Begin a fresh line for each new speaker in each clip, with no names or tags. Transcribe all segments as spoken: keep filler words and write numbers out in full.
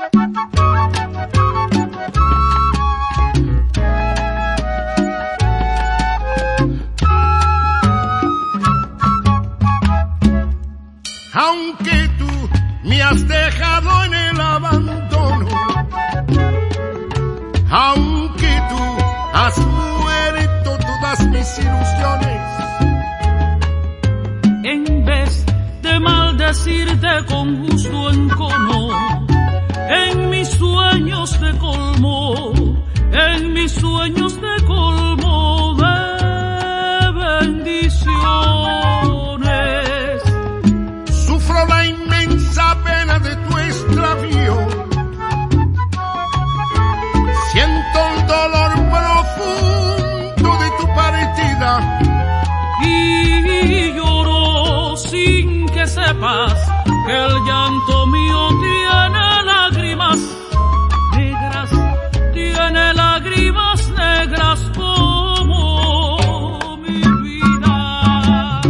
Aunque tú me has dejado en el abandono, aunque tú has muerto todas mis ilusiones,
en vez de maldecirte con gusto encono, en mis sueños te colmo, en mis sueños te colmo de bendiciones.
Sufro la inmensa pena de tu extravío, siento el dolor profundo de tu partida
y lloro sin que sepas que el llanto mío tiene lágrimas negras, tiene lágrimas negras como mi vida.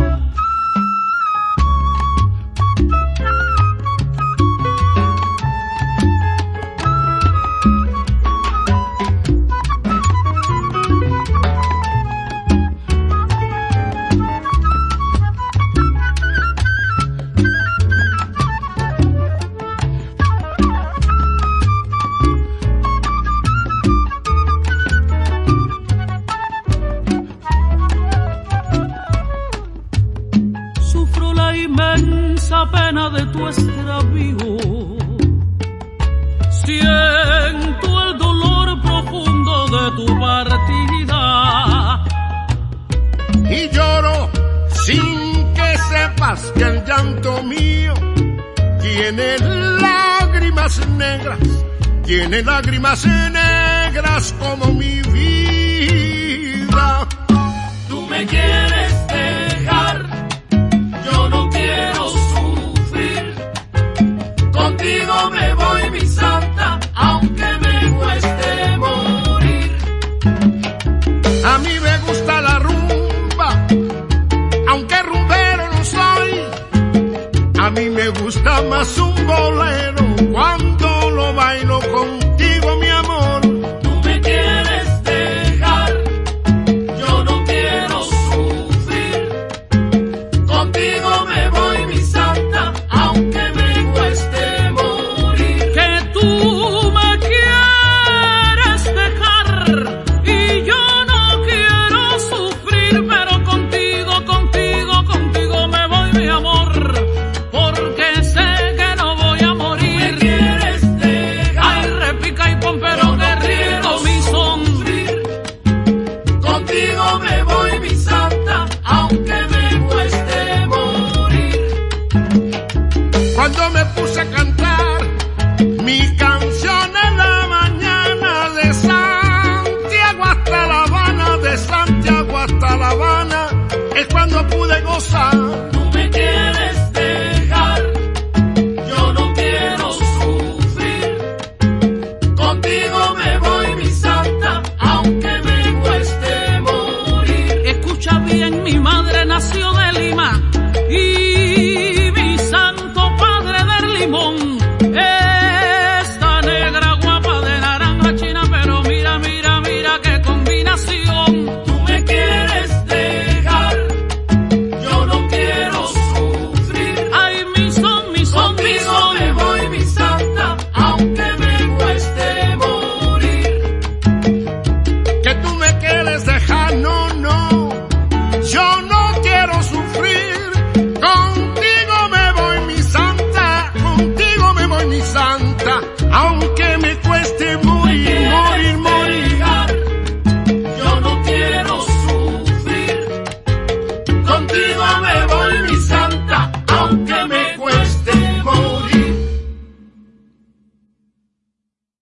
Sufro la inmensa pena de tu extravío, siento el dolor profundo de tu partida
y lloro sin que sepas que el llanto mío tiene lágrimas negras, tiene lágrimas negras como mi vida.
Tú me quieres dejar, yo no quiero sufrir, contigo me voy mi santa, aunque me cueste morir.
A mí me gusta la rumba, aunque rumbero no soy. A mí me gusta más un bolero cuando lo bailo contigo, mi amor.
Tú me quieres dejar, yo no quiero sufrir, contigo me voy mi santa, aunque me cueste morir. Que tú me quieres dejar y yo no quiero sufrir, pero contigo, contigo, contigo me voy mi amor, porque sé que no voy a morir. Me quieres dejar, ay, repica y pon, pero que rico mi son. Contigo me voy mi santa, aunque me cueste morir.
Cuando me puse a cantar mi canción en la mañana, de Santiago hasta La Habana, de Santiago hasta La Habana, es cuando pude gozar.
Tú me quieres dejar, yo no quiero sufrir, contigo me voy mi santa, aunque me cueste morir. Escucha bien, mi madre nació de Lima y mi santo padre del Limón. Esta negra guapa de naranja china, pero mira, mira, mira qué combinación. Tú me quieres dejar, yo no quiero sufrir, ay, mi son, mi son, mi son. Me voy mi santa, aunque me cueste morir.
Que tú me quieres dejar, no, no, yo no quiero sufrir. Contigo me voy mi santa, contigo me voy mi santa, aunque me cueste